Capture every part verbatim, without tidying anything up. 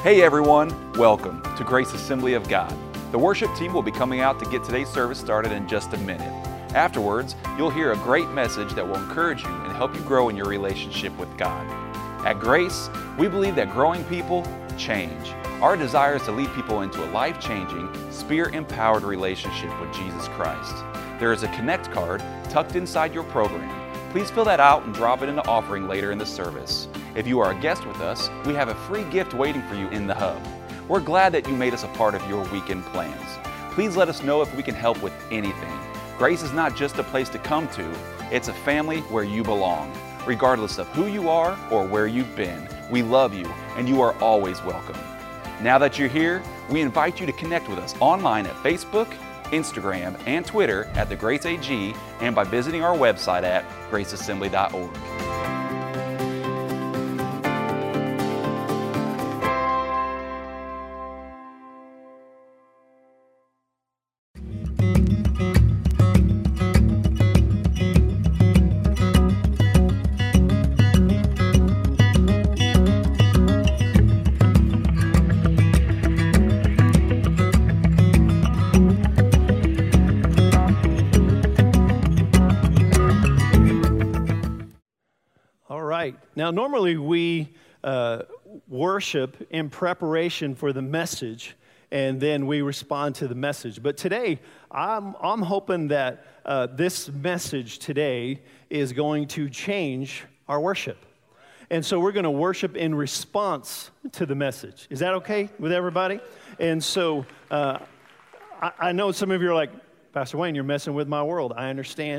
Hey everyone, welcome to Grace Assembly of God. The worship team will be coming out to get today's service started in just a minute. Afterwards, you'll hear a great message that will encourage you and help you grow in your relationship with God. At Grace, we believe that growing people change. Our desire is to lead people into a life-changing, Spirit-empowered relationship with Jesus Christ. There is a Connect card tucked inside your program. Please fill that out and drop it in the offering later in the service. If you are a guest with us, we have a free gift waiting for you in the hub. We're glad that you made us a part of your weekend plans. Please let us know if we can help with anything. Grace is not just a place to come to, it's a family where you belong. Regardless of who you are or where you've been, we love you and you are always welcome. Now that you're here, we invite you to connect with us online at Facebook, Instagram, and Twitter at The Grace A G and by visiting our website at grace assembly dot org. Now, normally we uh, worship in preparation for the message, and then we respond to the message. But today, I'm, I'm hoping that uh, this message today is going to change our worship. And so we're going to worship in response to the message. Is that okay with everybody? And so uh, I, I know some of you are like, Pastor Wayne, you're messing with my world. I understand.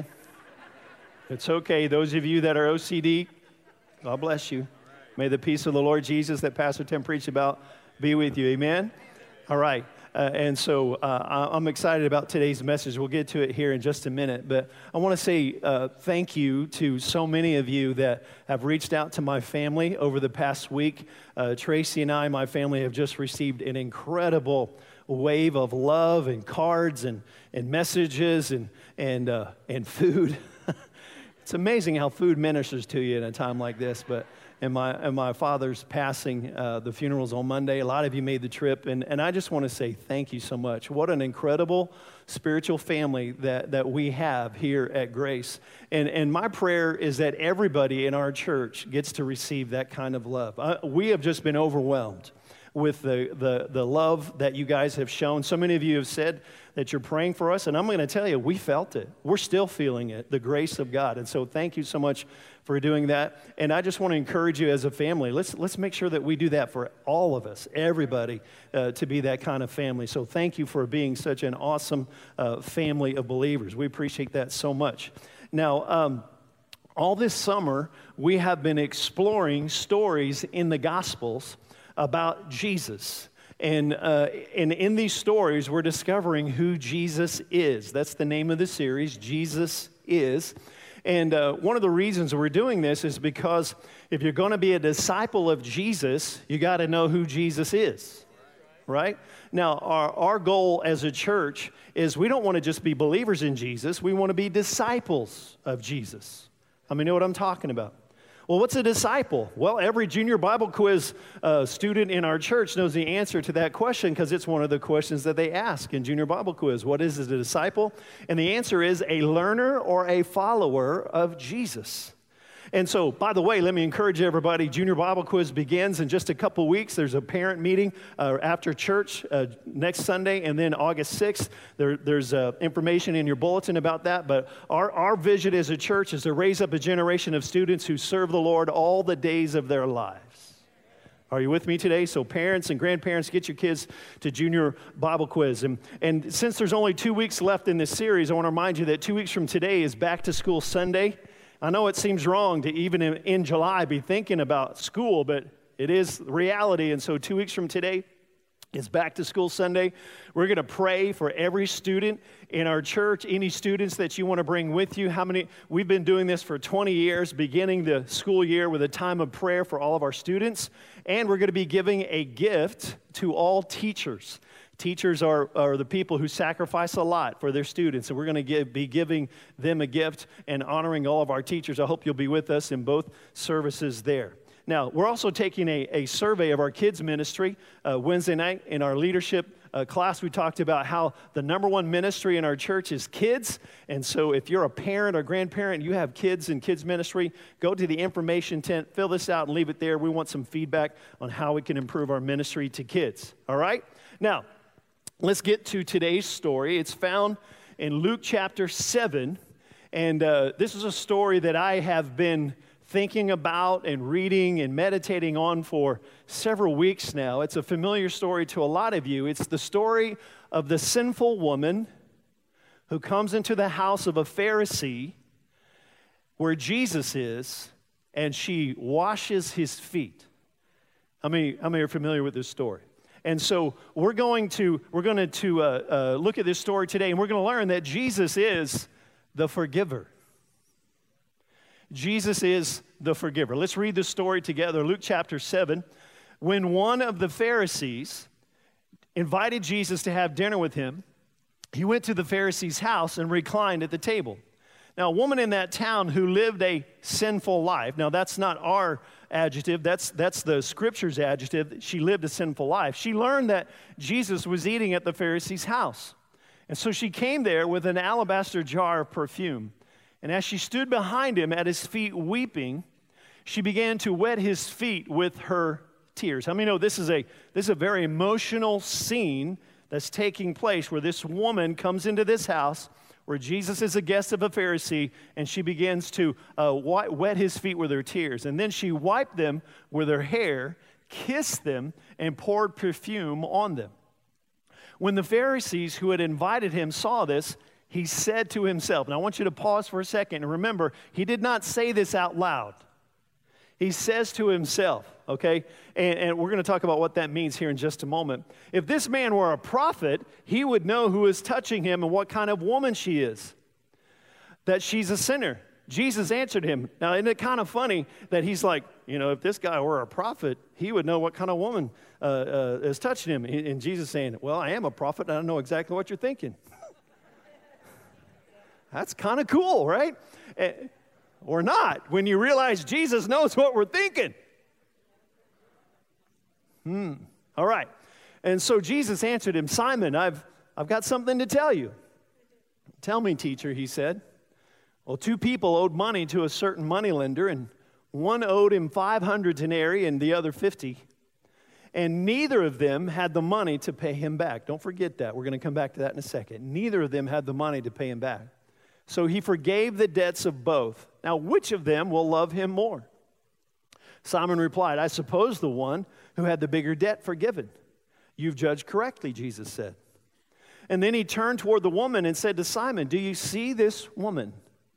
It's okay. Those of you that are O C D, God bless you. May the peace of the Lord Jesus that Pastor Tim preached about be with you. Amen? All right. Uh, and so uh, I'm excited about today's message. We'll get to it here in just a minute. But I want to say uh, thank you to so many of you that have reached out to my family over the past week. Uh, Tracy and I, my family, have just received an incredible wave of love and cards and, and messages and, and, uh, and food. It's amazing how food ministers to you in a time like this. But in my, in my father's passing, uh, the funeral's on Monday. A lot of you made the trip, and, and I just want to say thank you so much. What an incredible spiritual family that, that we have here at Grace. And, and my prayer is that everybody in our church gets to receive that kind of love. Uh, we have just been overwhelmed with the, the, the love that you guys have shown. So many of you have said that you're praying for us, and I'm going to tell you, we felt it. We're still feeling it, the grace of God. And so thank you so much for doing that. And I just want to encourage you as a family, let's, let's make sure that we do that for all of us, everybody, uh, to be that kind of family. So thank you for being such an awesome uh, family of believers. We appreciate that so much. Now, um, all this summer, we have been exploring stories in the Gospels about Jesus. And, uh, and in these stories, we're discovering who Jesus is. That's the name of the series, Jesus Is. And uh, one of the reasons we're doing this is because if you're going to be a disciple of Jesus, you got to know who Jesus is, right? Now, our, our goal as a church is we don't want to just be believers in Jesus. We want to be disciples of Jesus. I mean, you know what I'm talking about? Well, what's a disciple? Well, every junior Bible quiz uh, student in our church knows the answer to that question because it's one of the questions that they ask in junior Bible quiz. What is a disciple? And the answer is a learner or a follower of Jesus. And so, by the way, let me encourage everybody, Junior Bible Quiz begins in just a couple weeks. There's a parent meeting uh, after church uh, next Sunday, and then August sixth, there, there's uh, information in your bulletin about that. But our, our vision as a church is to raise up a generation of students who serve the Lord all the days of their lives. Are you with me today? So parents and grandparents, get your kids to Junior Bible Quiz. And, and since there's only two weeks left in this series, I want to remind you that two weeks from today is Back to School Sunday. I know it seems wrong to even in, in July be thinking about school, but it is reality. And so two weeks from today is Back to School Sunday. We're going to pray for every student in our church, any students that you want to bring with you. How many? We've been doing this for twenty years, beginning the school year with a time of prayer for all of our students. And we're going to be giving a gift to all teachers. Teachers are, are the people who sacrifice a lot for their students, and we're going to give, be giving them a gift and honoring all of our teachers. I hope you'll be with us in both services there. Now, we're also taking a, a survey of our kids' ministry. Uh, Wednesday night in our leadership uh, class, we talked about how the number one ministry in our church is kids. And so if you're a parent or grandparent, you have kids in kids' ministry, go to the information tent, fill this out, and leave it there. We want some feedback on how we can improve our ministry to kids. All right? Now, let's get to today's story. It's found in Luke chapter seven. And uh, this is a story that I have been thinking about and reading and meditating on for several weeks now. It's a familiar story to a lot of you. It's the story of the sinful woman who comes into the house of a Pharisee where Jesus is, and she washes his feet. How many, how many are familiar with this story? And so we're going to, we're going to, to uh, uh, look at this story today, and we're going to learn that Jesus is the forgiver. Jesus is the forgiver. Let's read the story together. Luke chapter seven. When one of the Pharisees invited Jesus to have dinner with him, he went to the Pharisee's house and reclined at the table. Now, a woman in that town who lived a sinful life. Now, that's not our adjective. That's, that's the Scripture's adjective. She lived a sinful life. She learned that Jesus was eating at the Pharisee's house. And so she came there with an alabaster jar of perfume. And as she stood behind him at his feet weeping, she began to wet his feet with her tears. How many know this is a this is a very emotional scene that's taking place where this woman comes into this house where Jesus is a guest of a Pharisee, and she begins to uh, wet his feet with her tears. And then she wiped them with her hair, kissed them, and poured perfume on them. When the Pharisees who had invited him saw this, he said to himself, and I want you to pause for a second and remember, he did not say this out loud. He says to himself, okay? And, and we're going to talk about what that means here in just a moment. If this man were a prophet, he would know who is touching him and what kind of woman she is, that she's a sinner. Jesus answered him. Now, isn't it kind of funny that he's like, you know, if this guy were a prophet, he would know what kind of woman uh, uh, is touching him. And Jesus saying, well, I am a prophet, and I know exactly what you're thinking. That's kind of cool, right? Uh, or not, when you realize Jesus knows what we're thinking. Hmm. All right. And so Jesus answered him, Simon, I've, I've got something to tell you. Tell me, teacher, he said. Well, two people owed money to a certain moneylender, and one owed him five hundred denarii and the other fifty. And neither of them had the money to pay him back. Don't forget that. We're going to come back to that in a second. Neither of them had the money to pay him back. So he forgave the debts of both. Now, which of them will love him more? Simon replied, I suppose the one who had the bigger debt forgiven. You've judged correctly, Jesus said. And then he turned toward the woman and said to Simon, do you see this woman?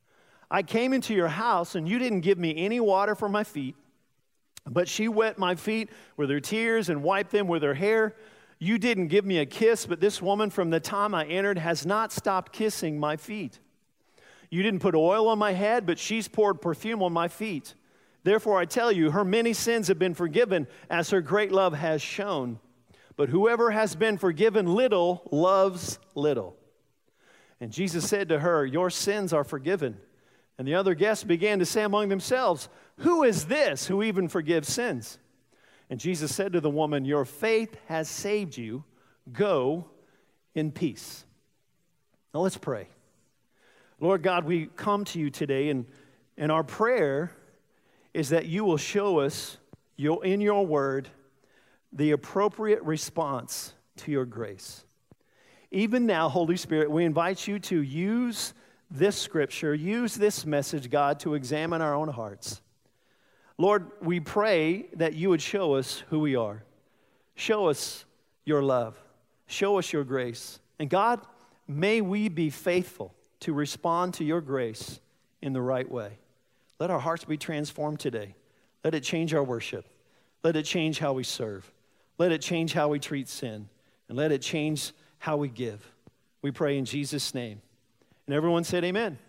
I came into your house, and you didn't give me any water for my feet, but she wet my feet with her tears and wiped them with her hair. You didn't give me a kiss, but this woman from the time I entered has not stopped kissing my feet. You didn't put oil on my head, but she's poured perfume on my feet. Therefore, I tell you, her many sins have been forgiven, as her great love has shown. But whoever has been forgiven little loves little. And Jesus said to her, your sins are forgiven. And the other guests began to say among themselves, who is this who even forgives sins? And Jesus said to the woman, your faith has saved you. Go in peace. Now let's pray. Lord God, we come to you today, and, and our prayer is that you will show us your, in your word the appropriate response to your grace. Even now, Holy Spirit, we invite you to use this scripture, use this message, God, to examine our own hearts. Lord, we pray that you would show us who we are. Show us your love. Show us your grace. And God, may we be faithful to respond to your grace in the right way. Let our hearts be transformed today. Let it change our worship. Let it change how we serve. Let it change how we treat sin. And let it change how we give. We pray in Jesus' name. And everyone said amen. Amen.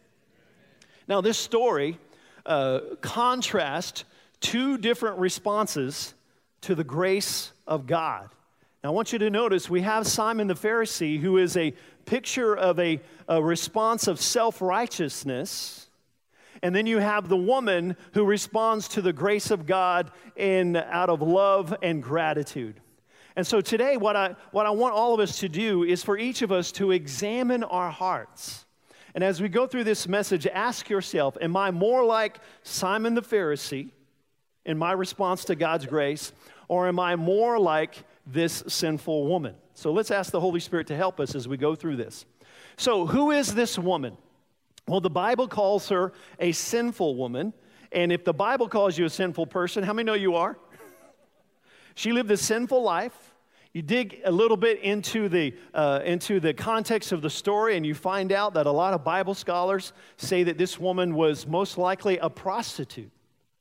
Now this story uh, contrasts two different responses to the grace of God. Now I want you to notice we have Simon the Pharisee, who is a picture of a, a response of self-righteousness. And then you have the woman who responds to the grace of God in out of love and gratitude. And so today, what I, what I want all of us to do is for each of us to examine our hearts. And as we go through this message, ask yourself, am I more like Simon the Pharisee in my response to God's grace, or am I more like this sinful woman? So let's ask the Holy Spirit to help us as we go through this. So who is this woman? Well, the Bible calls her a sinful woman. And if the Bible calls you a sinful person, how many know you are? She lived a sinful life. You dig a little bit into the, uh, into the context of the story, and you find out that a lot of Bible scholars say that this woman was most likely a prostitute.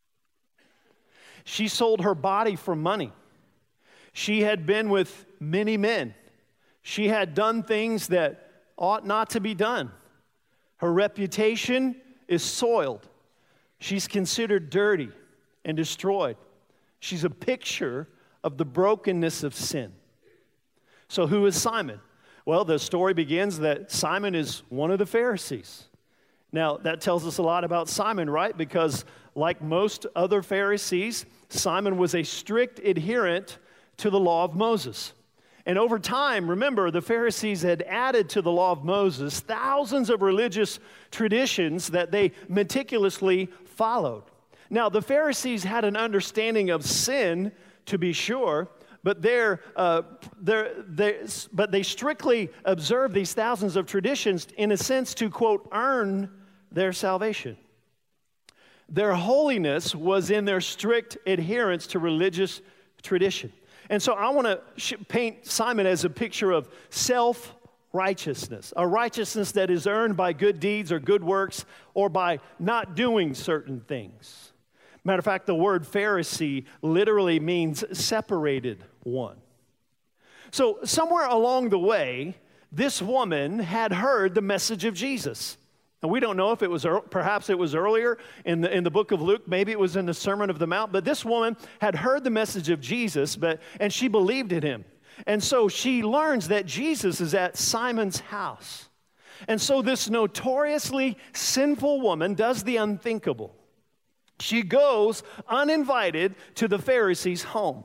She sold her body for money. She had been with many men. She had done things that ought not to be done. Her reputation is soiled. She's considered dirty and destroyed. She's a picture of the brokenness of sin. So who is Simon? Well, the story begins that Simon is one of the Pharisees. Now, that tells us a lot about Simon, right? Because like most other Pharisees, Simon was a strict adherent to the law of Moses. And over time, remember, the Pharisees had added to the law of Moses thousands of religious traditions that they meticulously followed. Now, the Pharisees had an understanding of sin, to be sure, but they're, uh, they're, they're, but they strictly observed these thousands of traditions in a sense to, quote, earn their salvation. Their holiness was in their strict adherence to religious tradition. And so I want to sh- paint Simon as a picture of self-righteousness, a righteousness that is earned by good deeds or good works or by not doing certain things. Matter of fact, the word Pharisee literally means separated one. So somewhere along the way, this woman had heard the message of Jesus. And we don't know if it was, perhaps it was earlier in the, in the book of Luke, maybe it was in the Sermon of the Mount, but this woman had heard the message of Jesus, but, and she believed in him. And so she learns that Jesus is at Simon's house. And so this notoriously sinful woman does the unthinkable. She goes uninvited to the Pharisees' home,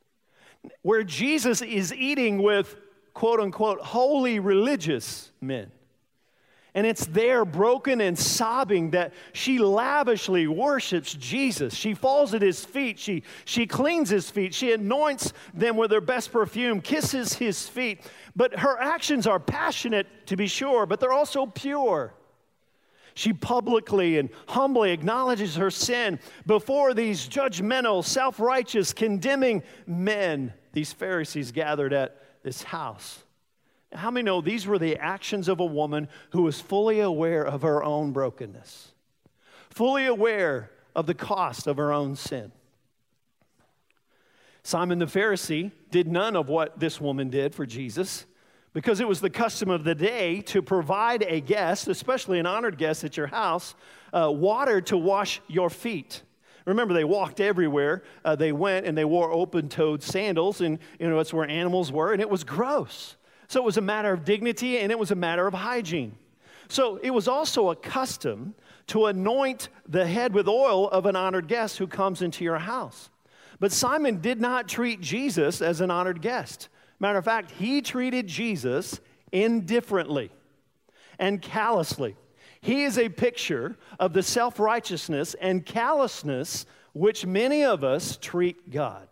where Jesus is eating with, quote unquote, holy religious men. And it's there, broken and sobbing, that she lavishly worships Jesus. She falls at his feet. She, she cleans his feet. She anoints them with her best perfume, kisses his feet. But her actions are passionate, to be sure, but they're also pure. She publicly and humbly acknowledges her sin before these judgmental, self-righteous, condemning men, these Pharisees gathered at this house. How many know these were the actions of a woman who was fully aware of her own brokenness, fully aware of the cost of her own sin? Simon the Pharisee did none of what this woman did for Jesus, because it was the custom of the day to provide a guest, especially an honored guest at your house, uh, water to wash your feet. Remember, they walked everywhere. Uh, they went and they wore open-toed sandals, and you know it's where animals were, and it was gross. So it was a matter of dignity, and it was a matter of hygiene. So it was also a custom to anoint the head with oil of an honored guest who comes into your house. But Simon did not treat Jesus as an honored guest. Matter of fact, he treated Jesus indifferently and callously. He is a picture of the self-righteousness and callousness which many of us treat God.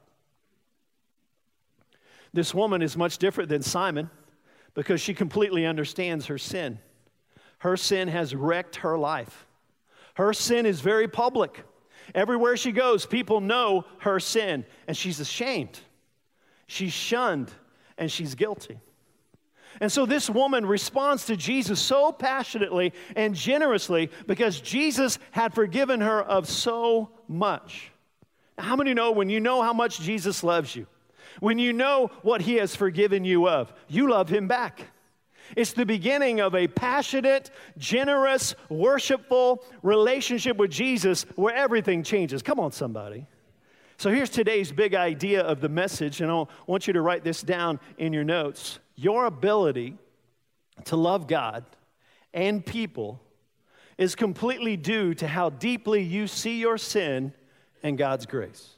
This woman is much different than Simon, because she completely understands her sin. Her sin has wrecked her life. Her sin is very public. Everywhere she goes, people know her sin, and she's ashamed. She's shunned, and she's guilty. And so this woman responds to Jesus so passionately and generously because Jesus had forgiven her of so much. How many know when you know how much Jesus loves you, when you know what he has forgiven you of, you love him back? It's the beginning of a passionate, generous, worshipful relationship with Jesus where everything changes. Come on, somebody. So here's today's big idea of the message, and I want you to write this down in your notes. Your ability to love God and people is completely due to how deeply you see your sin and God's grace.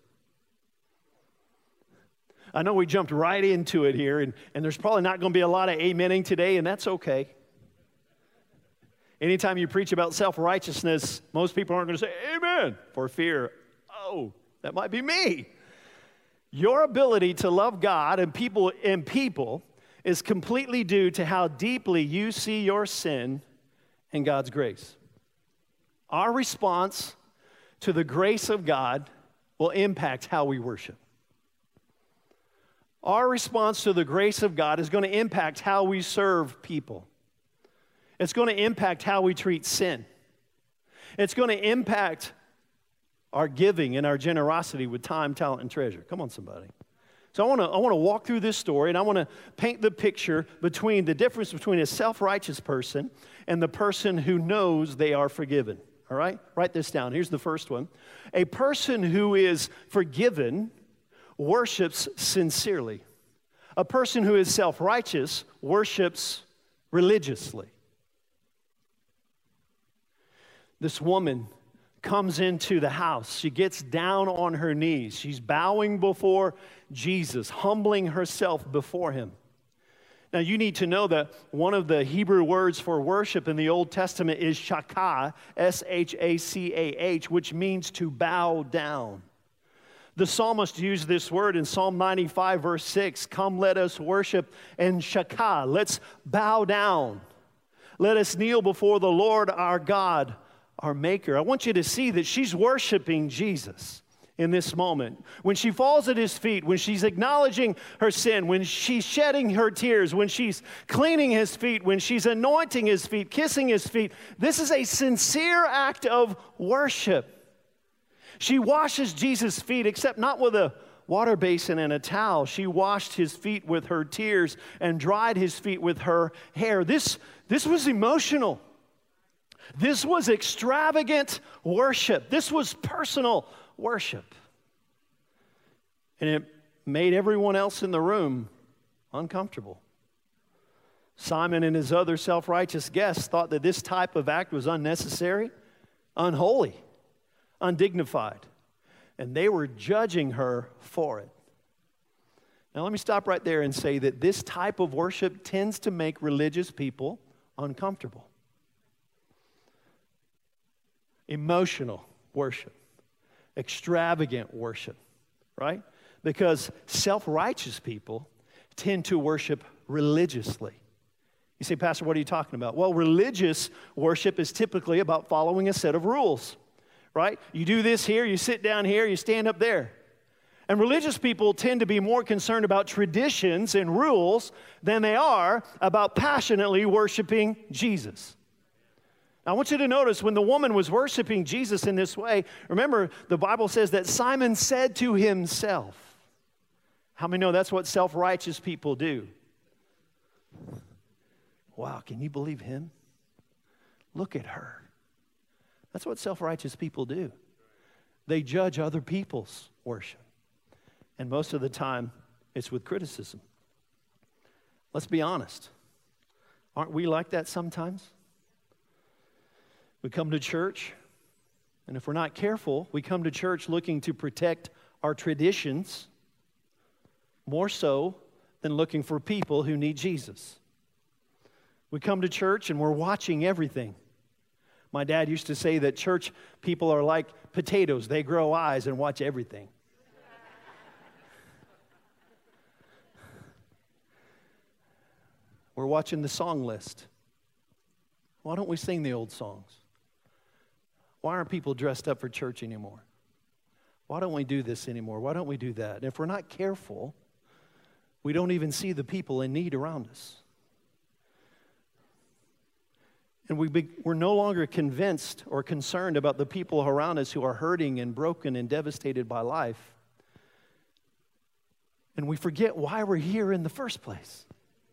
I know we jumped right into it here, and, and there's probably not going to be a lot of amening today, and that's okay. Anytime you preach about self-righteousness, most people aren't going to say, amen, for fear, oh, that might be me. Your ability to love God and people and people is completely due to how deeply you see your sin and God's grace. Our response to the grace of God will impact how we worship. Our response to the grace of God is going to impact how we serve people. It's going to impact how we treat sin. It's going to impact our giving and our generosity with time, talent, and treasure. Come on, somebody. So I want to I want to walk through this story, and I want to paint the picture between the difference between a self-righteous person and the person who knows they are forgiven. All right? Write this down. Here's the first one. A person who is forgiven worships sincerely. A person who is self-righteous worships religiously. This woman comes into the house. She gets down on her knees. She's bowing before Jesus, humbling herself before him. Now, you need to know that one of the Hebrew words for worship in the Old Testament is shachah, S H A C A H, which means to bow down. The psalmist used this word in Psalm ninety-five, verse six. Come, let us worship and shachah. Let's bow down. Let us kneel before the Lord our God, our Maker. I want you to see that she's worshiping Jesus in this moment. When she falls at his feet, when she's acknowledging her sin, when she's shedding her tears, when she's cleaning his feet, when she's anointing his feet, kissing his feet, this is a sincere act of worship. She washes Jesus' feet, except not with a water basin and a towel. She washed his feet with her tears and dried his feet with her hair. This, this was emotional. This was extravagant worship. This was personal worship. And it made everyone else in the room uncomfortable. Simon and his other self-righteous guests thought that this type of act was unnecessary, unholy, undignified, and they were judging her for it. Now let me stop right there and say that this type of worship tends to make religious people uncomfortable. Emotional worship, extravagant worship, right? Because self-righteous people tend to worship religiously. You say, Pastor, what are you talking about? Well, religious worship is typically about following a set of rules, right? You do this here, you sit down here, you stand up there. And religious people tend to be more concerned about traditions and rules than they are about passionately worshiping Jesus. Now, I want you to notice when the woman was worshiping Jesus in this way, remember, the Bible says that Simon said to himself. How many know that's what self-righteous people do? Wow, can you believe him? Look at her. That's what self-righteous people do. They judge other people's worship. And most of the time, it's with criticism. Let's be honest. Aren't we like that sometimes? We come to church, and if we're not careful, we come to church looking to protect our traditions more so than looking for people who need Jesus. We come to church, and we're watching everything. My dad used to say that church people are like potatoes. They grow eyes and watch everything. We're watching the song list. Why don't we sing the old songs? Why aren't people dressed up for church anymore? Why don't we do this anymore? Why don't we do that? And if we're not careful, we don't even see the people in need around us. And we be, we're no longer convinced or concerned about the people around us who are hurting and broken and devastated by life. And we forget why we're here in the first place.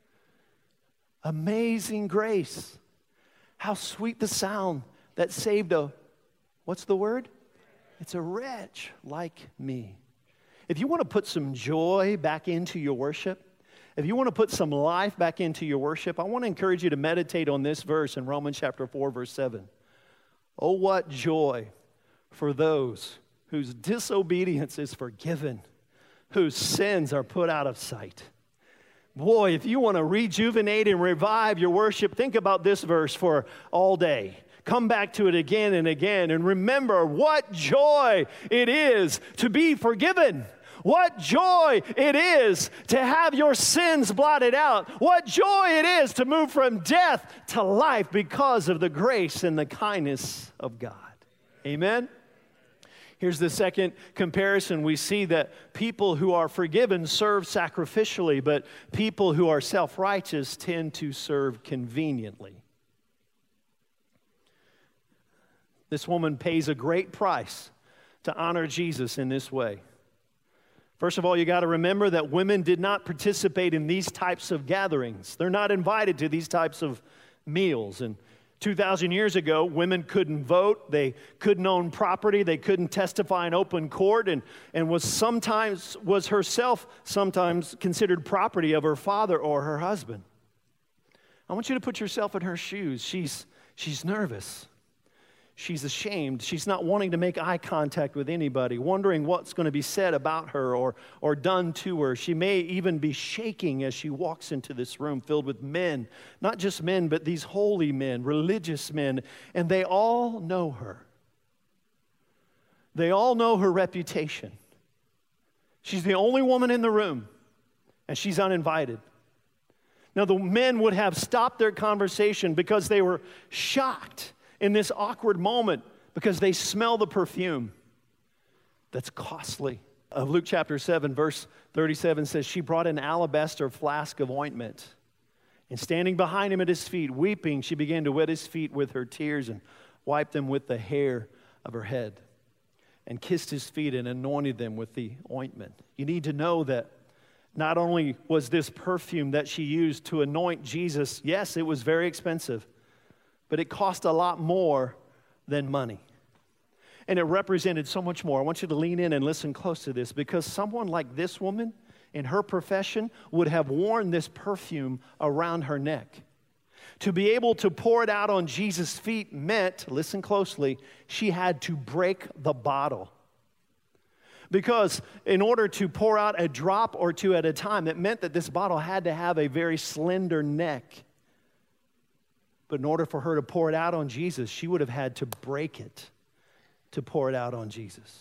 Amazing grace. How sweet the sound that saved a, what's the word? It's a wretch like me. If you want to put some joy back into your worship, if you want to put some life back into your worship, I want to encourage you to meditate on this verse in Romans chapter four, verse seven. Oh, what joy for those whose disobedience is forgiven, whose sins are put out of sight. Boy, if you want to rejuvenate and revive your worship, think about this verse for all day. Come back to it again and again and remember what joy it is to be forgiven. What joy it is to have your sins blotted out. What joy it is to move from death to life because of the grace and the kindness of God. Amen? Here's the second comparison. We see that people who are forgiven serve sacrificially, but people who are self-righteous tend to serve conveniently. This woman pays a great price to honor Jesus in this way. First of all, you got to remember that women did not participate in these types of gatherings. They're not invited to these types of meals. And two thousand years ago, women couldn't vote, they couldn't own property, they couldn't testify in open court, and, and was sometimes, was herself sometimes considered property of her father or her husband. I want you to put yourself in her shoes. She's, she's nervous. She's ashamed. She's not wanting to make eye contact with anybody, wondering what's going to be said about her or, or done to her. She may even be shaking as she walks into this room filled with men, not just men, but these holy men, religious men, and they all know her. They all know her reputation. She's the only woman in the room, and she's uninvited. Now, the men would have stopped their conversation because they were shocked in this awkward moment because they smell the perfume that's costly. Of Luke chapter seven, verse thirty-seven says, she brought an alabaster flask of ointment, and standing behind him at his feet, weeping, she began to wet his feet with her tears and wiped them with the hair of her head and kissed his feet and anointed them with the ointment. You need to know that not only was this perfume that she used to anoint Jesus, yes, it was very expensive, but it cost a lot more than money. And it represented so much more. I want you to lean in and listen close to this, because someone like this woman in her profession would have worn this perfume around her neck. To be able to pour it out on Jesus' feet meant, listen closely, she had to break the bottle. Because in order to pour out a drop or two at a time, it meant that this bottle had to have a very slender neck. But in order for her to pour it out on Jesus, she would have had to break it to pour it out on Jesus.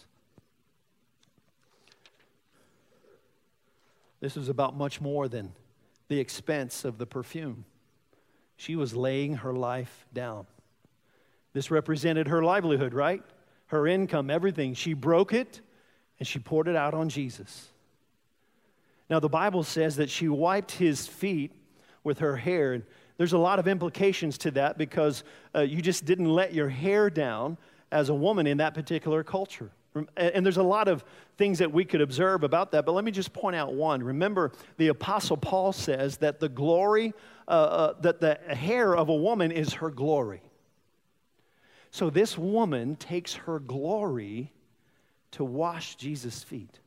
This was about much more than the expense of the perfume. She was laying her life down. This represented her livelihood, right? Her income, everything. She broke it and she poured it out on Jesus. Now, the Bible says that she wiped his feet with her hair. And there's a lot of implications to that, because uh, you just didn't let your hair down as a woman in that particular culture. And there's a lot of things that we could observe about that, but let me just point out one. Remember, the Apostle Paul says that the glory, uh, uh, that the hair of a woman is her glory. So this woman takes her glory to wash Jesus' feet.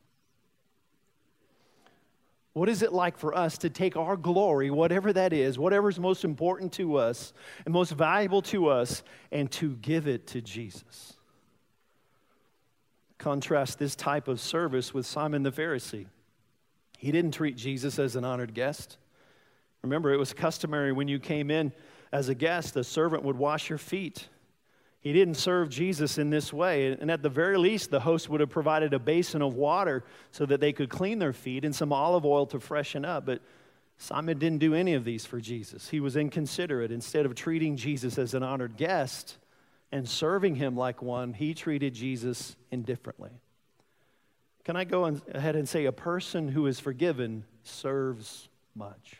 What is it like for us to take our glory, whatever that is, whatever's most important to us and most valuable to us, and to give it to Jesus? Contrast this type of service with Simon the Pharisee. He didn't treat Jesus as an honored guest. Remember, it was customary when you came in as a guest, the servant would wash your feet. He didn't serve Jesus in this way. And at the very least, the host would have provided a basin of water so that they could clean their feet and some olive oil to freshen up. But Simon didn't do any of these for Jesus. He was inconsiderate. Instead of treating Jesus as an honored guest and serving him like one, he treated Jesus indifferently. Can I go ahead and say a person who is forgiven serves much?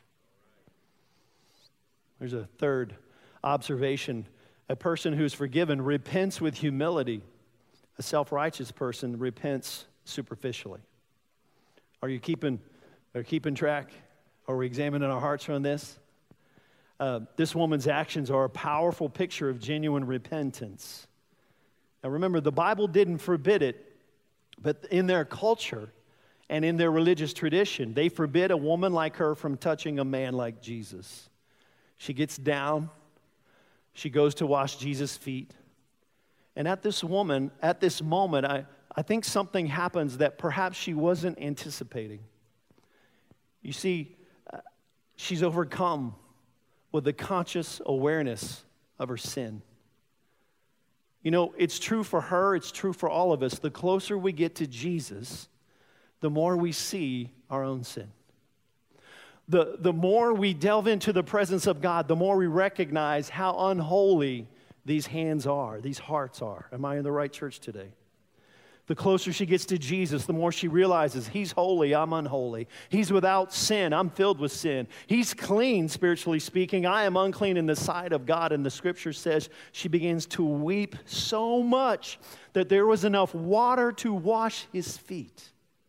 There's a third observation. A person who is forgiven repents with humility. A self-righteous person repents superficially. Are you keeping, are you keeping track? Are we examining our hearts on this? Uh, this woman's actions are a powerful picture of genuine repentance. Now remember, the Bible didn't forbid it, but in their culture and in their religious tradition, they forbid a woman like her from touching a man like Jesus. She gets down. She goes to wash Jesus' feet. And at this woman, at this moment, I, I think something happens that perhaps she wasn't anticipating. You see, uh, she's overcome with the conscious awareness of her sin. You know, it's true for her, it's true for all of us. The closer we get to Jesus, the more we see our own sin. The, the more we delve into the presence of God, the more we recognize how unholy these hands are, these hearts are. Am I in the right church today? The closer she gets to Jesus, the more she realizes He's holy, I'm unholy. He's without sin, I'm filled with sin. He's clean, spiritually speaking. I am unclean in the sight of God. And the scripture says she begins to weep so much that there was enough water to wash His feet.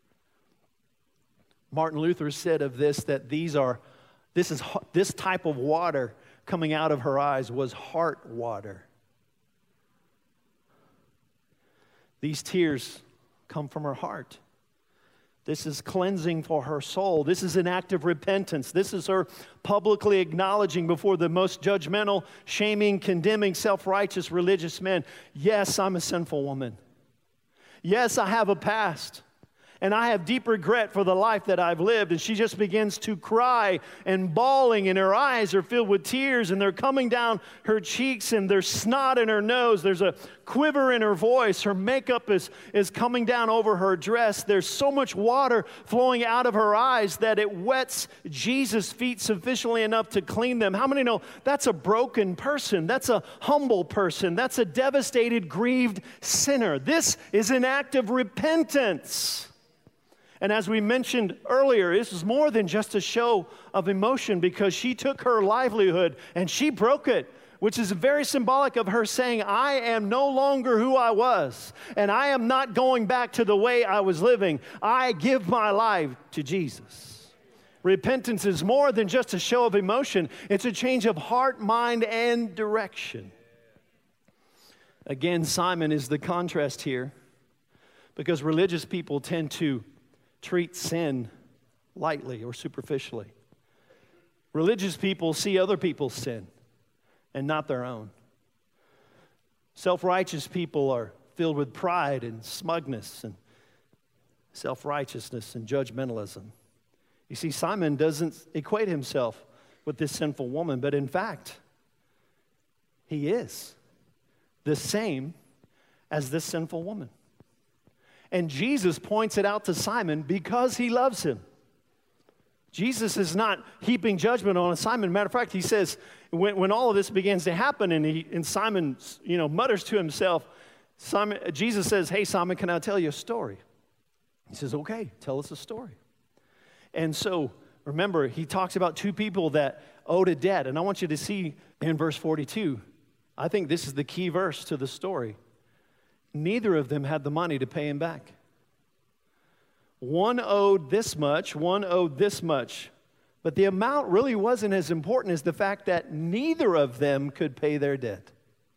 Martin Luther said of this that these are, this is this type of water coming out of her eyes was heart water. These tears come from her heart. This is cleansing for her soul. This is an act of repentance. This is her publicly acknowledging before the most judgmental, shaming, condemning, self-righteous religious men, yes, I'm a sinful woman. Yes, I have a past. And I have deep regret for the life that I've lived. And she just begins to cry and bawling, and her eyes are filled with tears, and they're coming down her cheeks, and there's snot in her nose. There's a quiver in her voice. Her makeup is, is coming down over her dress. There's so much water flowing out of her eyes that it wets Jesus' feet sufficiently enough to clean them. How many know that's a broken person? That's a humble person. That's a devastated, grieved sinner. This is an act of repentance. And as we mentioned earlier, this is more than just a show of emotion, because she took her livelihood and she broke it, which is very symbolic of her saying, I am no longer who I was, and I am not going back to the way I was living. I give my life to Jesus. Repentance is more than just a show of emotion. It's a change of heart, mind, and direction. Again, Simon is the contrast here, because religious people tend to treat sin lightly or superficially. Religious people see other people's sin and not their own. Self-righteous people are filled with pride and smugness and self-righteousness and judgmentalism. You see, Simon doesn't equate himself with this sinful woman, but in fact, he is the same as this sinful woman. And Jesus points it out to Simon because He loves him. Jesus is not heaping judgment on Simon. Matter of fact, He says, when, when all of this begins to happen, and, he, and Simon, you know, mutters to himself, Simon, Jesus says, hey, Simon, can I tell you a story? He says, okay, tell us a story. And so, remember, He talks about two people that owed a debt. And I want you to see in verse forty-two, I think this is the key verse to the story. Neither of them had the money to pay him back. One owed this much, one owed this much. But the amount really wasn't as important as the fact that neither of them could pay their debt.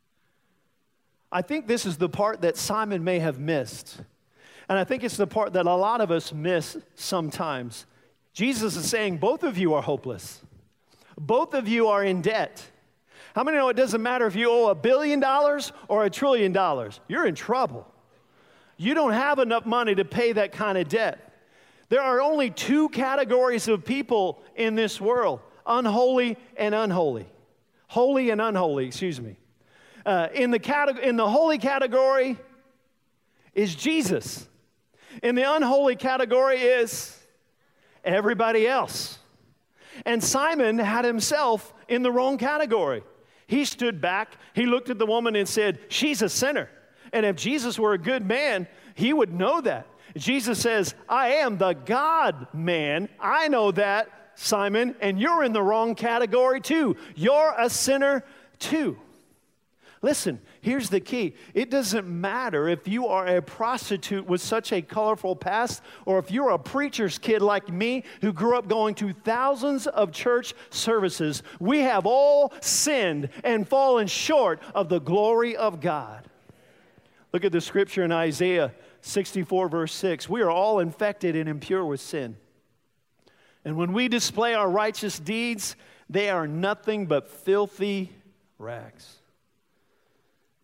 I think this is the part that Simon may have missed. And I think it's the part that a lot of us miss sometimes. Jesus is saying, both of you are hopeless. Both of you are in debt. How many know it doesn't matter if you owe a billion dollars or a trillion dollars? You're in trouble. You don't have enough money to pay that kind of debt. There are only two categories of people in this world, unholy and unholy. Holy and unholy, excuse me. Uh, in, the cate- in the holy category is Jesus. In the unholy category is everybody else. And Simon had himself in the wrong category. He stood back, he looked at the woman and said, she's a sinner. And if Jesus were a good man, he would know that. Jesus says, I am the God-man. I know that, Simon, and you're in the wrong category too. You're a sinner too. Listen, here's the key. It doesn't matter if you are a prostitute with such a colorful past, or if you're a preacher's kid like me who grew up going to thousands of church services. We have all sinned and fallen short of the glory of God. Look at the scripture in Isaiah sixty-four, verse six. We are all infected and impure with sin. And when we display our righteous deeds, they are nothing but filthy rags.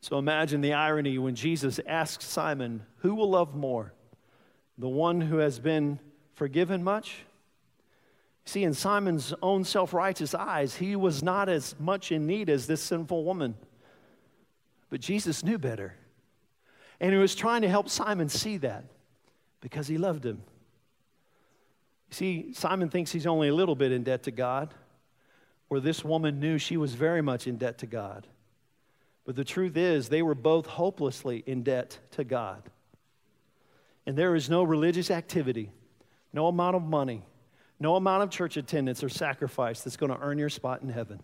So imagine the irony when Jesus asks Simon, who will love more? The one who has been forgiven much? See, in Simon's own self-righteous eyes, he was not as much in need as this sinful woman. But Jesus knew better. And he was trying to help Simon see that because he loved him. See, Simon thinks he's only a little bit in debt to God, where this woman knew she was very much in debt to God. But the truth is, they were both hopelessly in debt to God. And there is no religious activity, no amount of money, no amount of church attendance or sacrifice that's going to earn your spot in heaven.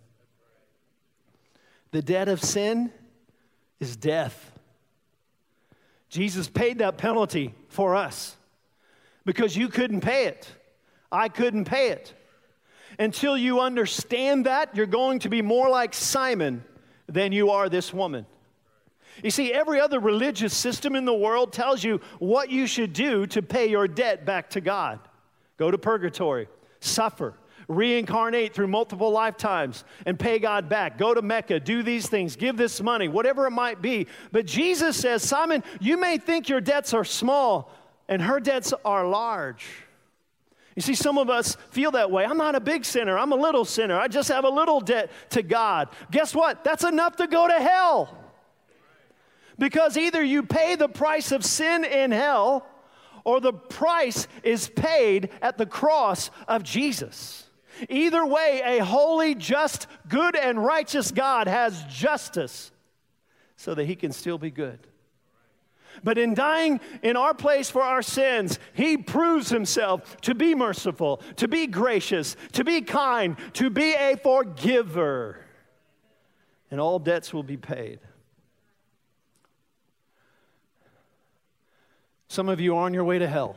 The debt of sin is death. Jesus paid that penalty for us because you couldn't pay it. I couldn't pay it. Until you understand that, you're going to be more like Simon than you are this woman. You see, every other religious system in the world tells you what you should do to pay your debt back to God. Go to purgatory, suffer, reincarnate through multiple lifetimes, and pay God back. Go to Mecca, do these things, give this money, whatever it might be. But Jesus says, Simon, you may think your debts are small, and her debts are large. You see, some of us feel that way. I'm not a big sinner. I'm a little sinner. I just have a little debt to God. Guess what? That's enough to go to hell. Because either you pay the price of sin in hell, or the price is paid at the cross of Jesus. Either way, a holy, just, good, and righteous God has justice so that he can still be good. But in dying in our place for our sins, he proves himself to be merciful, to be gracious, to be kind, to be a forgiver. And all debts will be paid. Some of you are on your way to hell.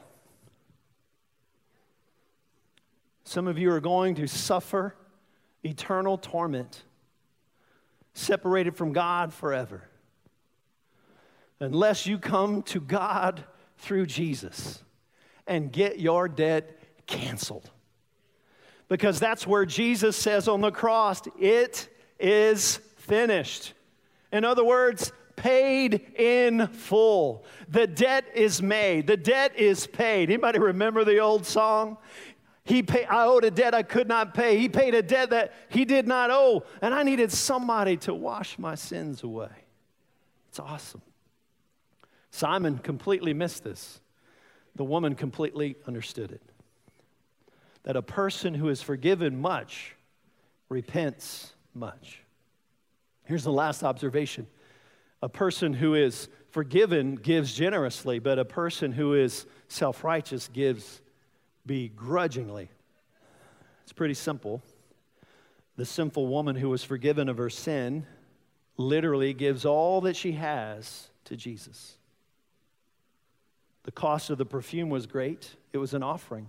Some of you are going to suffer eternal torment, separated from God forever, unless you come to God through Jesus and get your debt canceled. Because that's where Jesus says on the cross, it is finished. In other words, paid in full. The debt is made. The debt is paid. Anybody remember the old song? He paid, I owed a debt I could not pay. He paid a debt that he did not owe. And I needed somebody to wash my sins away. It's awesome. Simon completely missed this. The woman completely understood it. That a person who is forgiven much repents much. Here's the last observation. A person who is forgiven gives generously, but a person who is self-righteous gives begrudgingly. It's pretty simple. The sinful woman who was forgiven of her sin literally gives all that she has to Jesus. The cost of the perfume was great. It was an offering.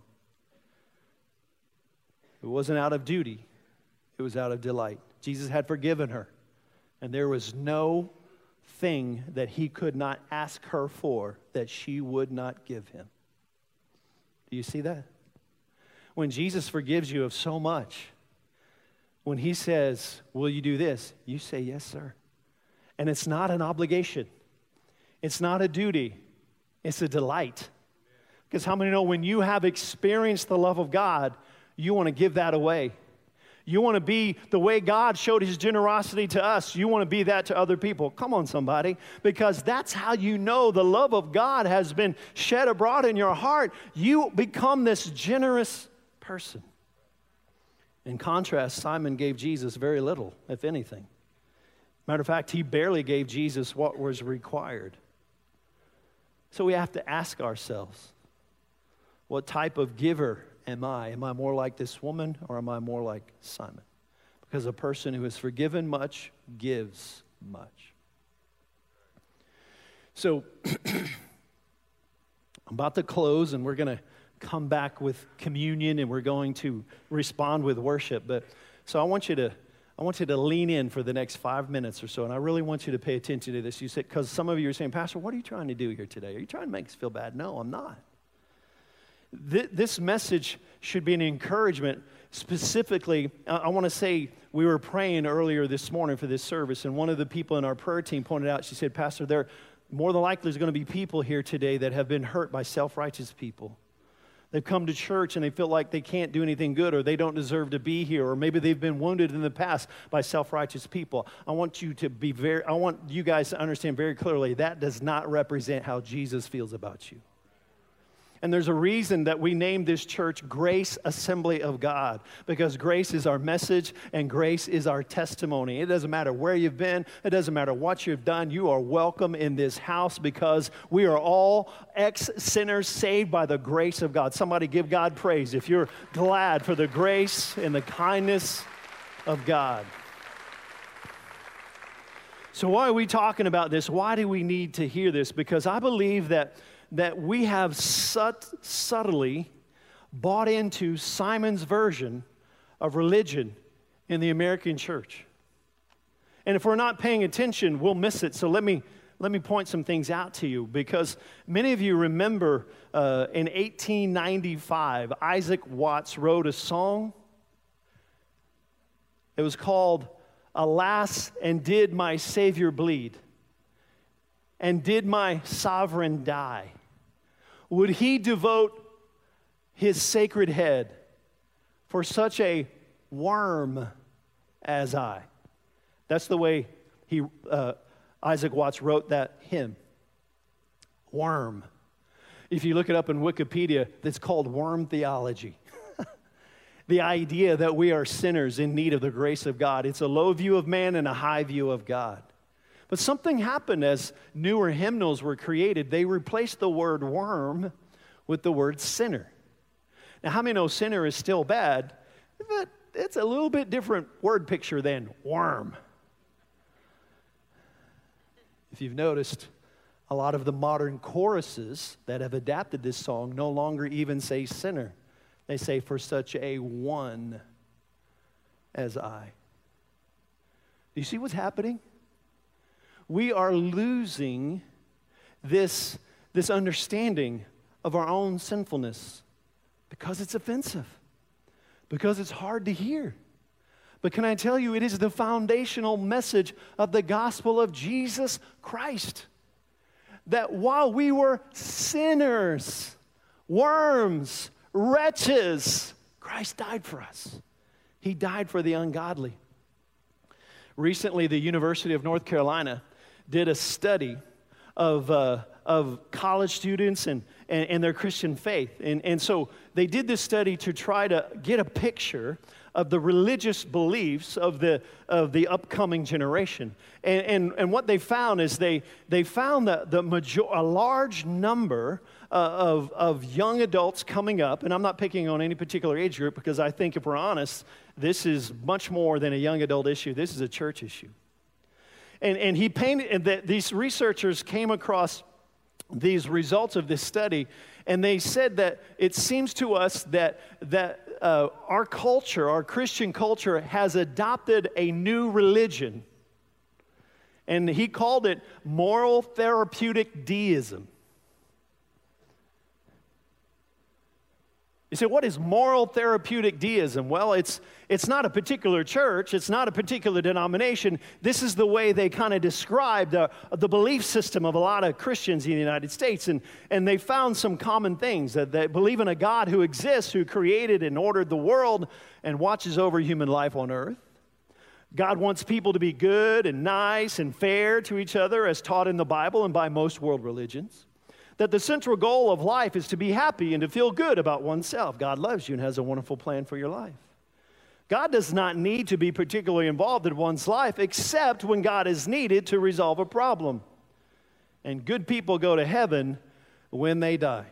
It wasn't out of duty. It was out of delight. Jesus had forgiven her, and there was no thing that he could not ask her for that she would not give him. Do you see that? When Jesus forgives you of so much, when he says, will you do this? You say, yes, sir. And it's not an obligation. It's not a duty. It's a delight. Because how many know when you have experienced the love of God, you want to give that away. You want to be the way God showed his generosity to us. You want to be that to other people. Come on, somebody. Because that's how you know the love of God has been shed abroad in your heart. You become this generous person. In contrast, Simon gave Jesus very little, if anything. Matter of fact, he barely gave Jesus what was required. So we have to ask ourselves, what type of giver am I? Am I more like this woman, or am I more like Simon? Because a person who is forgiven much gives much. So I'm about to close, and we're going to come back with communion, and we're going to respond with worship. But so I want you to I want you to lean in for the next five minutes or so, and I really want you to pay attention to this. You said, because some of you are saying, Pastor, what are you trying to do here today? Are you trying to make us feel bad? No, I'm not. This message should be an encouragement specifically, I, I want to say we were praying earlier this morning for this service, and one of the people in our prayer team pointed out, she said, Pastor, there more than likely there's going to be people here today that have been hurt by self-righteous people. They've come to church and they feel like they can't do anything good, or they don't deserve to be here, or maybe they've been wounded in the past by self-righteous people. I want you to be very, I want you guys to understand very clearly that does not represent how Jesus feels about you. And there's a reason that we named this church Grace Assembly of God, because grace is our message and grace is our testimony. It doesn't matter where you've been. It doesn't matter what you've done. You are welcome in this house because we are all ex-sinners saved by the grace of God. Somebody give God praise if you're glad for the grace and the kindness of God. So why are we talking about this? Why do we need to hear this? Because I believe that that we have sut- subtly bought into Simon's version of religion in the American church. And if we're not paying attention, we'll miss it. So let me let me point some things out to you, because many of you remember uh, in eighteen ninety-five, Isaac Watts wrote a song. It was called, Alas, and Did My Savior Bleed? And did my sovereign die? Would he devote his sacred head for such a worm as I? That's the way he, uh, Isaac Watts wrote that hymn. Worm. If you look it up in Wikipedia, it's called worm theology. The idea that we are sinners in need of the grace of God. It's a low view of man and a high view of God. But something happened as newer hymnals were created. They replaced the word worm with the word sinner. Now, how many know sinner is still bad, but it's a little bit different word picture than worm. If you've noticed, a lot of the modern choruses that have adapted this song no longer even say sinner. They say, for such a one as I. Do you see what's happening? We are losing this, this understanding of our own sinfulness because it's offensive, because it's hard to hear. But can I tell you, it is the foundational message of the gospel of Jesus Christ, that while we were sinners, worms, wretches, Christ died for us. He died for the ungodly. Recently, the University of North Carolina did a study of, uh, of college students and, and, and their Christian faith. And, and so they did this study to try to get a picture of the religious beliefs of the, of the upcoming generation. And, and, and what they found is they, they found that the major, a large number uh, of, of young adults coming up, and I'm not picking on any particular age group because I think if we're honest, this is much more than a young adult issue. This is a church issue. And, and he painted, and that these researchers came across these results of this study, and they said that it seems to us that, that uh, our culture, our Christian culture, has adopted a new religion. And he called it moral therapeutic deism. You say, what is moral therapeutic deism? Well, it's it's not a particular church. It's not a particular denomination. This is the way they kind of describe the, the belief system of a lot of Christians in the United States. And, and they found some common things, that they believe in a God who exists, who created and ordered the world and watches over human life on earth. God wants people to be good and nice and fair to each other as taught in the Bible and by most world religions. That the central goal of life is to be happy and to feel good about oneself. God loves you and has a wonderful plan for your life. God does not need to be particularly involved in one's life except when God is needed to resolve a problem. And good people go to heaven when they die.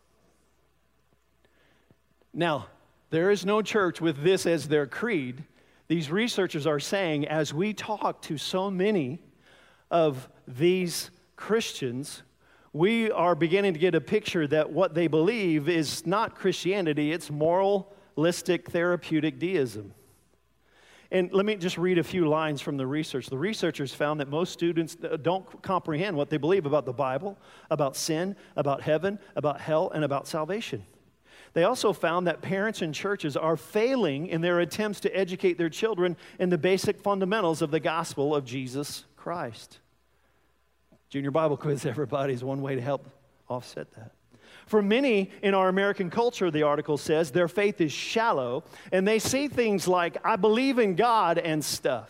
Now, there is no church with this as their creed. These researchers are saying, as we talk to so many of these Christians, we are beginning to get a picture that what they believe is not Christianity, it's moralistic therapeutic deism. And let me just read a few lines from the research. The researchers found that most students don't comprehend what they believe about the Bible, about sin, about heaven, about hell, and about salvation. They also found that parents and churches are failing in their attempts to educate their children in the basic fundamentals of the gospel of Jesus Christ. Junior Bible quiz, everybody, is one way to help offset that. For many in our American culture, the article says, their faith is shallow, and they say things like, I believe in God and stuff.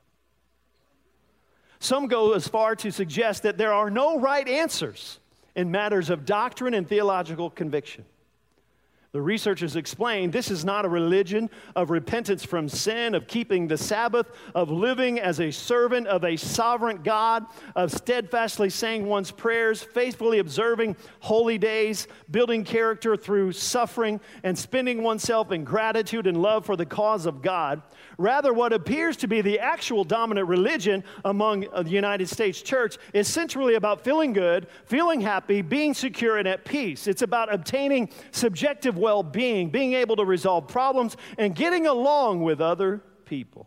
Some go as far to suggest that there are no right answers in matters of doctrine and theological conviction. The researchers explain this is not a religion of repentance from sin, of keeping the Sabbath, of living as a servant of a sovereign God, of steadfastly saying one's prayers, faithfully observing holy days, building character through suffering, and spending oneself in gratitude and love for the cause of God. Rather, what appears to be the actual dominant religion among the United States church is centrally about feeling good, feeling happy, being secure and at peace. It's about obtaining subjective well-being, being able to resolve problems, and getting along with other people.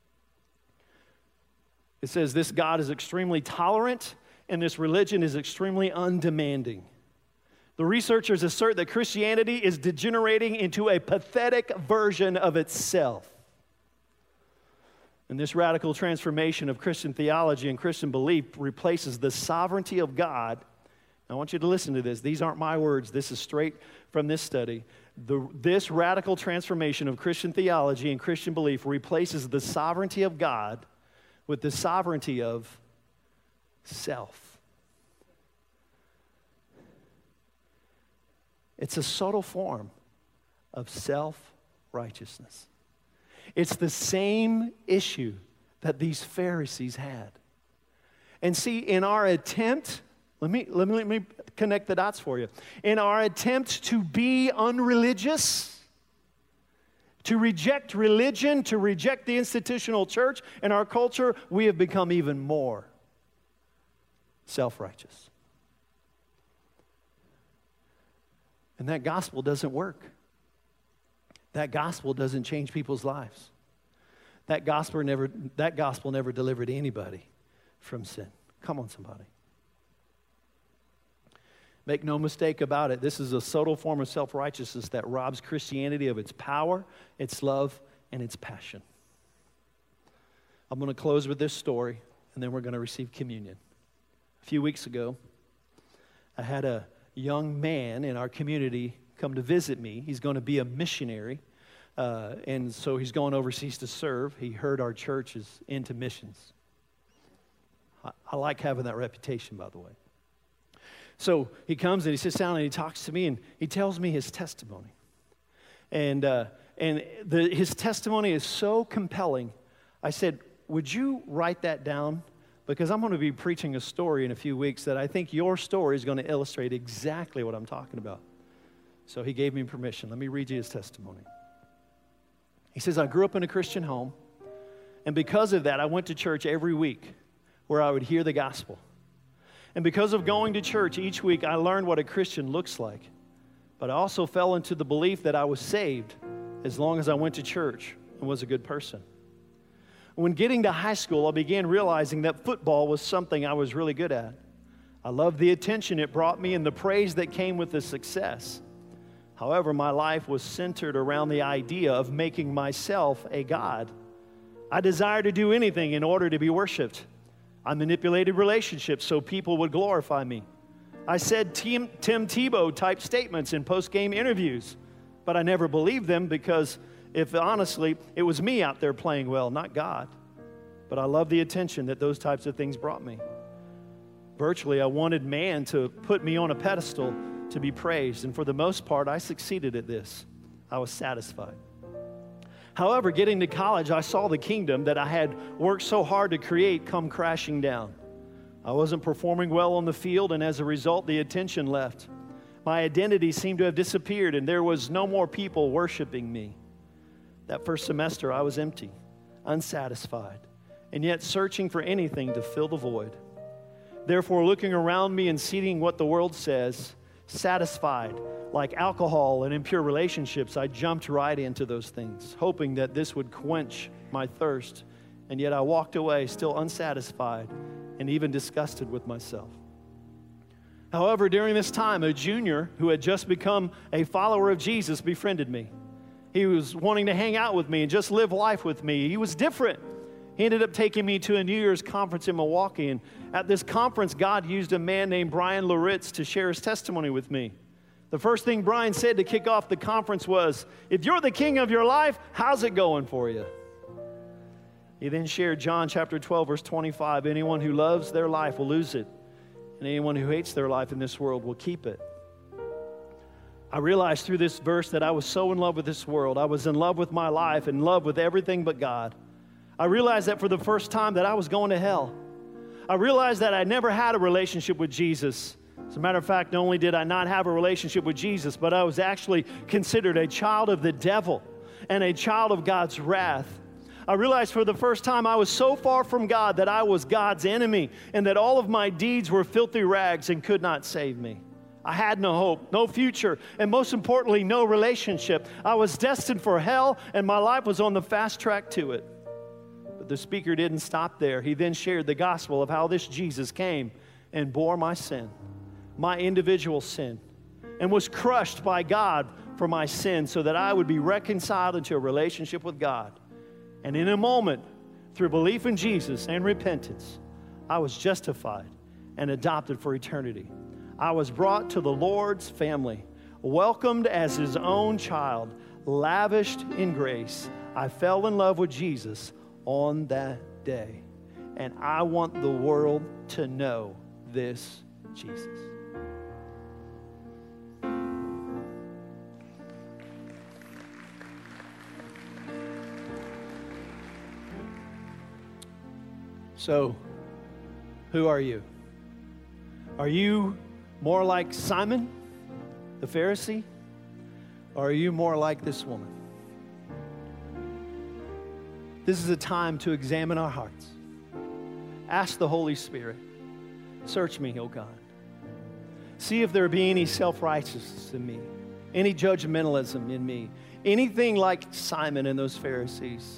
It says this God is extremely tolerant, and this religion is extremely undemanding. The researchers assert that Christianity is degenerating into a pathetic version of itself. And this radical transformation of Christian theology and Christian belief replaces the sovereignty of God. I want you to listen to this. These aren't my words. This is straight from this study. The, this radical transformation of Christian theology and Christian belief replaces the sovereignty of God with the sovereignty of self. It's a subtle form of self-righteousness. It's the same issue that these Pharisees had. And see, in our attempt, let me, let me, let me connect the dots for you. In our attempt to be unreligious, to reject religion, to reject the institutional church in our culture, we have become even more self-righteous. And that gospel doesn't work. That gospel doesn't change people's lives. That gospel never, that gospel never delivered anybody from sin. Come on, somebody. Make no mistake about it. This is a subtle form of self-righteousness that robs Christianity of its power, its love, and its passion. I'm going to close with this story, and then we're going to receive communion. A few weeks ago, I had a young man in our community come to visit me. He's going to be a missionary, uh, and so he's going overseas to serve. He heard our church is into missions. I, I like having that reputation, by the way. So he comes and he sits down and he talks to me and he tells me his testimony. And, uh, and the, his testimony is so compelling. I said, would you write that down? Because I'm going to be preaching a story in a few weeks that I think your story is going to illustrate exactly what I'm talking about. So he gave me permission. Let me read you his testimony. He says, I grew up in a Christian home, and because of that, I went to church every week where I would hear the gospel. And because of going to church each week, I learned what a Christian looks like. But I also fell into the belief that I was saved as long as I went to church and was a good person. When getting to high school, I began realizing that football was something I was really good at. I loved the attention it brought me and the praise that came with the success. However, my life was centered around the idea of making myself a god. I desired to do anything in order to be worshiped. I manipulated relationships so people would glorify me. I said Tim, Tim Tebow-type statements in post-game interviews, but I never believed them because, if honestly, it was me out there playing well, not God. But I loved the attention that those types of things brought me. Virtually, I wanted man to put me on a pedestal to be praised, and for the most part, I succeeded at this. I was satisfied. However, getting to college, I saw the kingdom that I had worked so hard to create come crashing down. I wasn't performing well on the field, and as a result, the attention left. My identity seemed to have disappeared, and there was no more people worshiping me. That first semester, I was empty, unsatisfied, and yet searching for anything to fill the void. Therefore, looking around me and seeing what the world says, satisfied, like alcohol and impure relationships, I jumped right into those things, hoping that this would quench my thirst. And yet I walked away still unsatisfied and even disgusted with myself. However, during this time, a junior who had just become a follower of Jesus befriended me. He was wanting to hang out with me and just live life with me. He was different. He ended up taking me to a New Year's conference in Milwaukee. And at this conference, God used a man named Brian Loritz to share his testimony with me. The first thing Brian said to kick off the conference was, if you're the king of your life, how's it going for you? He then shared John chapter twelve, verse twenty-five. Anyone who loves their life will lose it, and anyone who hates their life in this world will keep it. I realized through this verse that I was so in love with this world. I was in love with my life, in love with everything but God. I realized that for the first time that I was going to hell. I realized that I never had a relationship with Jesus. As a matter of fact, not only did I not have a relationship with Jesus, but I was actually considered a child of the devil and a child of God's wrath. I realized for the first time I was so far from God that I was God's enemy and that all of my deeds were filthy rags and could not save me. I had no hope, no future, and most importantly, no relationship. I was destined for hell, and my life was on the fast track to it. But the speaker didn't stop there. He then shared the gospel of how this Jesus came and bore my sin, my individual sin, and was crushed by God for my sin so that I would be reconciled into a relationship with God. And in a moment, through belief in Jesus and repentance, I was justified and adopted for eternity. I was brought to the Lord's family, welcomed as His own child, lavished in grace. I fell in love with Jesus on that day. And I want the world to know this Jesus. So, who are you? Are you more like Simon, the Pharisee? Or are you more like this woman? This is a time to examine our hearts. Ask the Holy Spirit, search me, O God. See if there be any self-righteousness in me, any judgmentalism in me, anything like Simon and those Pharisees.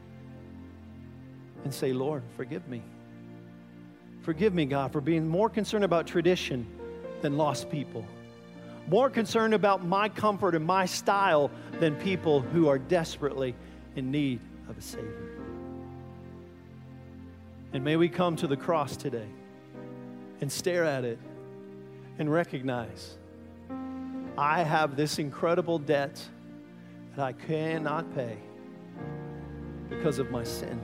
And say, Lord, forgive me. Forgive me, God, for being more concerned about tradition than lost people. More concerned about my comfort and my style than people who are desperately in need of a Savior. And may we come to the cross today and stare at it and recognize I have this incredible debt that I cannot pay because of my sin.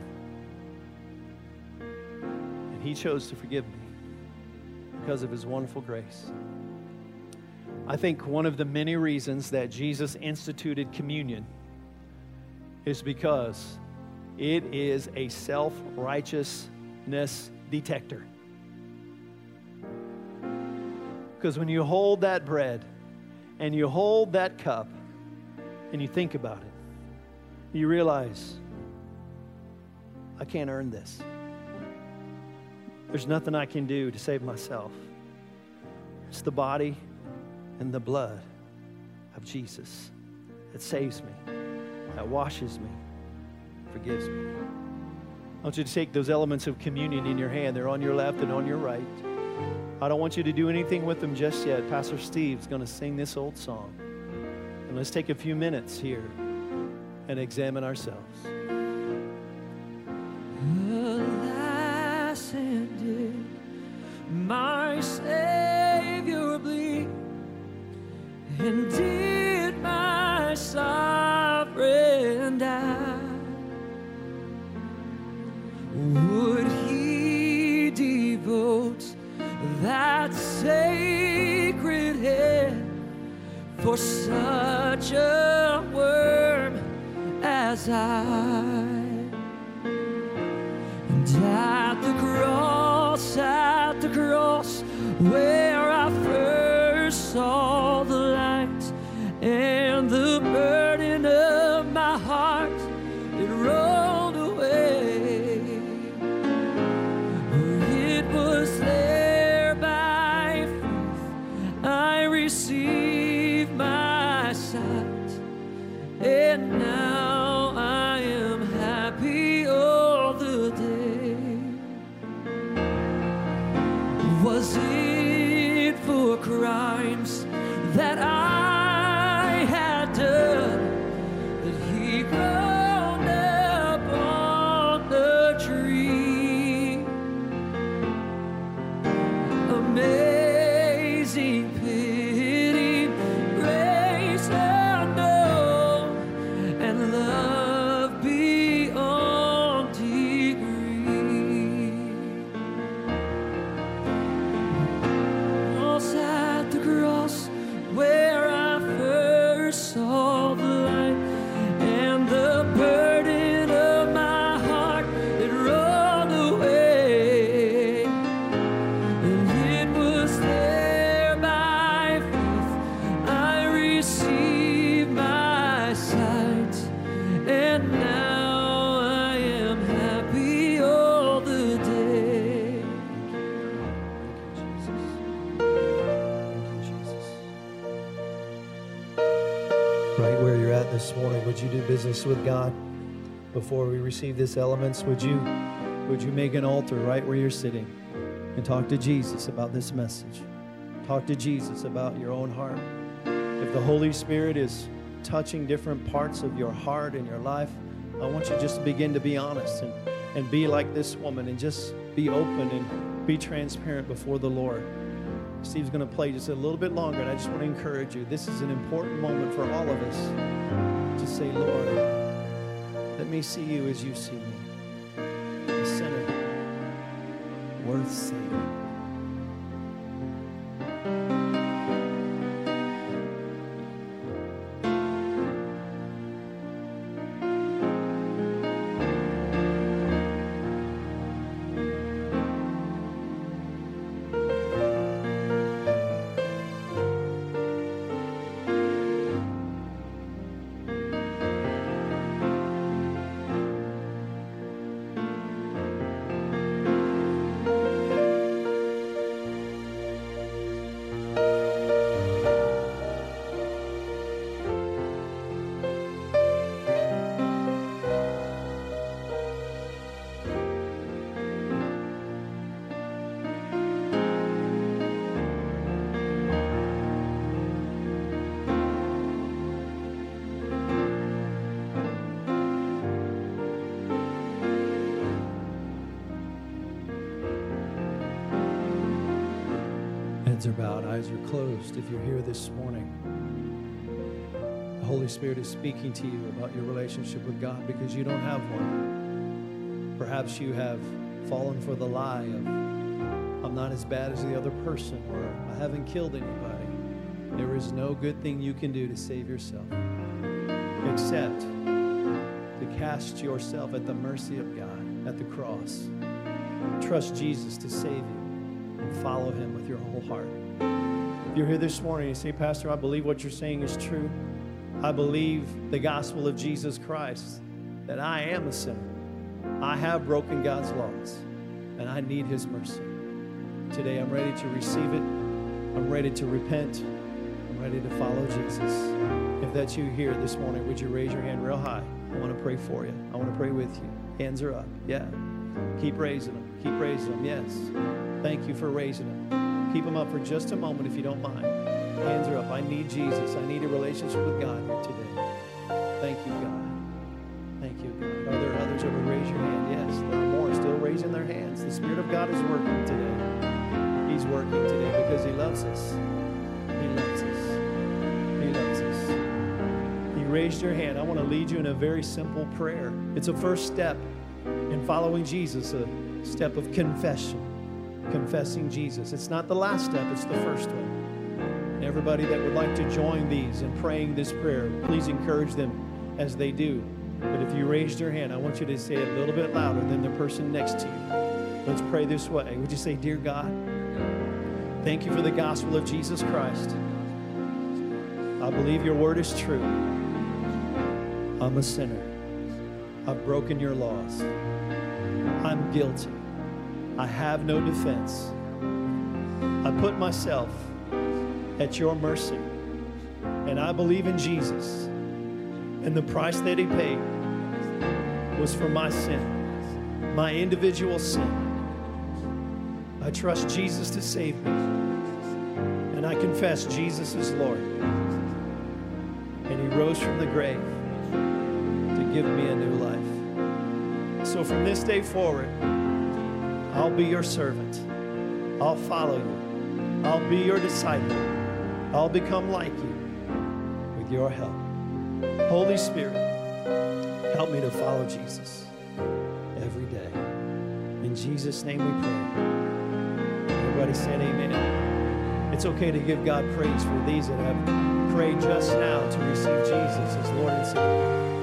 And He chose to forgive me because of His wonderful grace. I think one of the many reasons that Jesus instituted communion is because it is a self-righteousness detector. Because when you hold that bread and you hold that cup and you think about it, you realize, I can't earn this. There's nothing I can do to save myself. It's the body and the blood of Jesus that saves me, that washes me, forgives me. I want you to take those elements of communion in your hand. They're on your left and on your right. I don't want you to do anything with them just yet. Pastor Steve's going to sing this old song. And let's take a few minutes here and examine ourselves. Alas, and did my Savior bleed? And did my sovereign die? Would He devote that sacred head for such a worm as I? And at the cross, at the cross, where I first saw the light and the burden of my heart, it rolled away. It was there by faith I received my sight, and now I am happy all the day. Was it for Right where you're at this morning, would you do business with God before we receive these elements? Would you, would you make an altar right where you're sitting and talk to Jesus about this message? Talk to Jesus about your own heart. If the Holy Spirit is touching different parts of your heart and your life, I want you just to begin to be honest and, and be like this woman and just be open and be transparent before the Lord. Steve's going to play just a little bit longer, and I just want to encourage you. This is an important moment for all of us to say, Lord, let me see you as you see me, a sinner worth saving. Heads are bowed, eyes are closed. If you're here this morning, the Holy Spirit is speaking to you about your relationship with God because you don't have one. Perhaps you have fallen for the lie of, I'm not as bad as the other person, or I haven't killed anybody. There is no good thing you can do to save yourself except to cast yourself at the mercy of God at the cross. Trust Jesus to save you. Follow him with your whole heart. If you're here this morning and you say, Pastor, I believe what you're saying is true. I believe the gospel of Jesus Christ, that I am a sinner. I have broken God's laws, and I need his mercy. Today I'm ready to receive it. I'm ready to repent. I'm ready to follow Jesus. If that's you here this morning, would you raise your hand real high? I want to pray for you. I want to pray with you. Hands are up. Yeah. Keep raising them. Keep raising them. Yes. Thank you for raising them. Keep them up for just a moment if you don't mind. Hands are up. I need Jesus. I need a relationship with God here today. Thank you, God. Thank you, God. Are there others that would raise your hand? Yes, there are more still raising their hands. The Spirit of God is working today. He's working today because he loves us. He loves us. He loves us. You raised your hand. I want to lead you in a very simple prayer. It's a first step in following Jesus, a step of confession. Confessing Jesus. It's not the last step, it's the first one. And everybody that would like to join these in praying this prayer, please encourage them as they do. But if you raised your hand, I want you to say it a little bit louder than the person next to you. Let's pray this way. Would you say, Dear God, thank you for the gospel of Jesus Christ. I believe your word is true. I'm a sinner. I've broken your laws. I'm guilty. I have no defense. I put myself at your mercy. And I believe in Jesus. And the price that he paid was for my sin, my individual sin. I trust Jesus to save me. And I confess Jesus is Lord. And he rose from the grave to give me a new life. So from this day forward, I'll be your servant. I'll follow you. I'll be your disciple. I'll become like you with your help. Holy Spirit, help me to follow Jesus every day. In Jesus' name we pray. Everybody said amen. It's okay to give God praise for these that have prayed just now to receive Jesus as Lord and Savior.